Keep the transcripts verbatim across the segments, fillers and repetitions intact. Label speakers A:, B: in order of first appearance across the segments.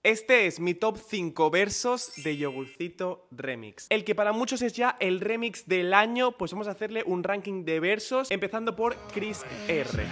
A: Este es mi top cinco versos de Yogurcito Remix. El que para muchos es ya el remix del año, pues vamos a hacerle un ranking de versos, empezando por Chris R.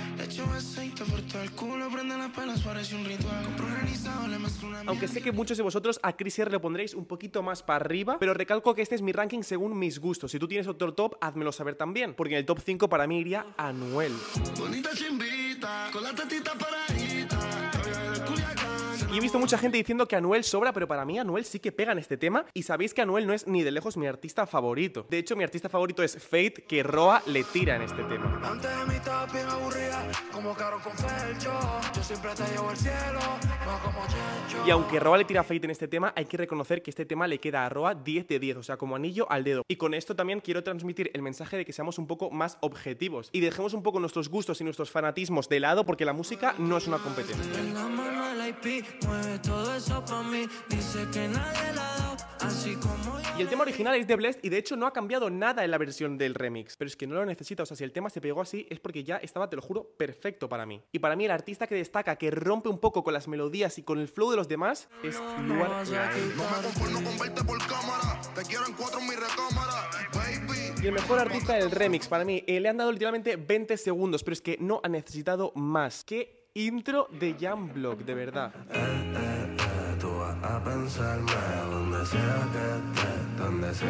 A: Aunque sé que muchos de vosotros a Chris R lo pondréis un poquito más para arriba, pero recalco que este es mi ranking según mis gustos. Si tú tienes otro top, házmelo saber también, porque en el top cinco para mí iría Anuel. Bonita chimbita, con la tetita paradita. Y he visto mucha gente diciendo que Anuel sobra, pero para mí Anuel sí que pega en este tema. Y sabéis que Anuel no es ni de lejos mi artista favorito. De hecho, mi artista favorito es Fate, que Roa le tira en este tema. Antes de mí estabas bien aburrida, como Caro con Felcho. Yo siempre te llevo al cielo, no como Chencho. Y aunque Roa le tira a Fate en este tema, hay que reconocer que este tema le queda a Roa diez de diez, o sea, como anillo al dedo. Y con esto también quiero transmitir el mensaje de que seamos un poco más objetivos y dejemos un poco nuestros gustos y nuestros fanatismos de lado, porque la música no es una competencia. Mueve todo eso pa' mí, dice que nadie la da, así como yo. Y el tema original es de Blessd y de hecho no ha cambiado nada en la versión del remix. Pero es que no lo necesita, o sea, si el tema se pegó así es porque ya estaba, te lo juro, perfecto para mí. Y para mí el artista que destaca, que rompe un poco con las melodías y con el flow de los demás, es Luar Lael. No me conformo con verte por cámara, te quiero en cuatro en mi recámara, baby. Y el mejor artista del remix, para mí, eh, le han dado literalmente veinte segundos, pero es que no ha necesitado más. ¿Qué? Intro de Jamblog, de verdad. Eh, eh, eh, tú vas a pensarme donde sea que estés, donde sea.